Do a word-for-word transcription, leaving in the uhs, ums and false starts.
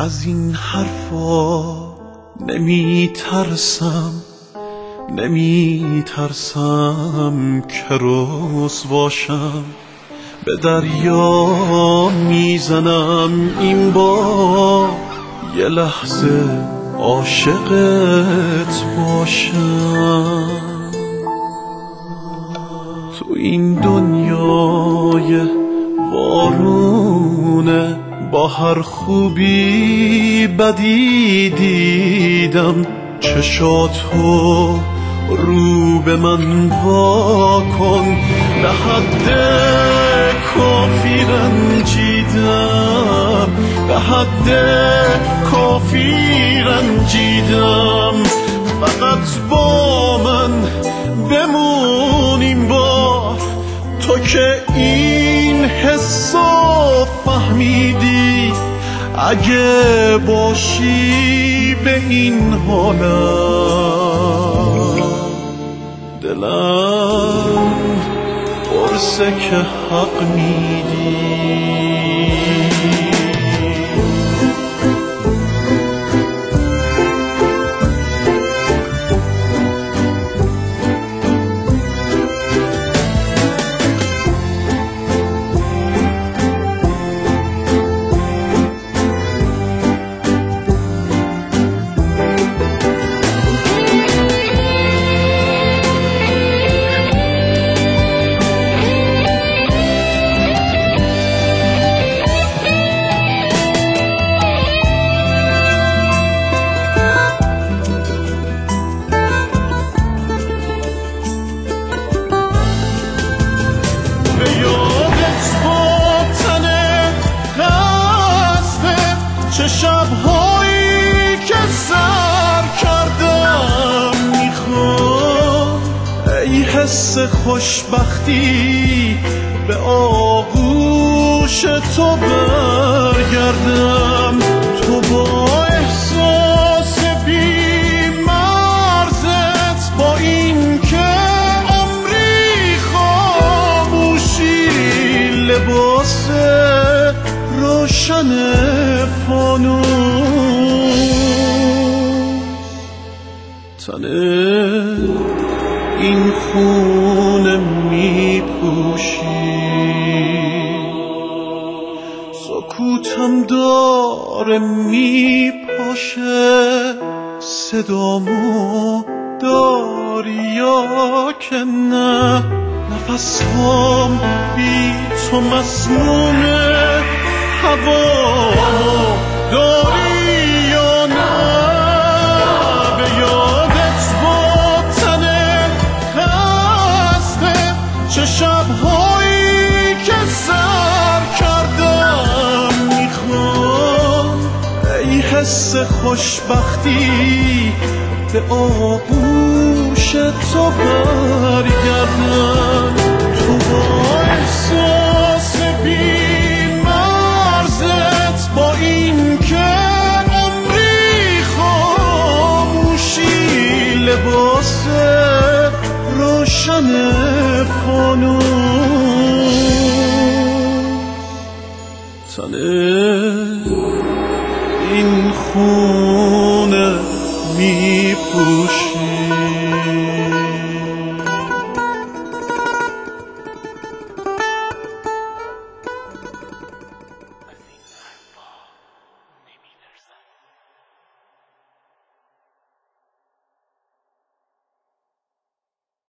از این حرفا نمی ترسم، نمی ترسم که رسواشم. به دریا میزنم این بار یه لحظه عاشقت باشم. تو این دنیای وارونه با هر خوبی بدی دیدم، چشاتو رو به من وا کن. به حد کافی رنجیدم، به حد کافی رنجیدم. فقط با من بمون این بار، تو که این حسو فهمیدی. اگه باشی به این حالم، دلم قرصه که حق میدی. چه شب‌هایی که سر کردم میخوام، ای حس خوشبختی به آغوش تو برگردم. تو با احساس بی‌مرزت، با این که عمری خاموشی، لباس روشن فانوس، تنه این خونه می پوشی. سکوتم داره می پاشه، صدامو داری یا که نه؟ نفسام بی تو مسمومه، هوا داری یا نه؟ به یادت با تنه خسته، چه شب‌هایی که سر کردم میخوام، ای حس خوشبختی به آغوش تو برگردم. تو با احساس بی با این که عمری خاموشی، لباس روشن فانوس، تنه این خونه می پوشی.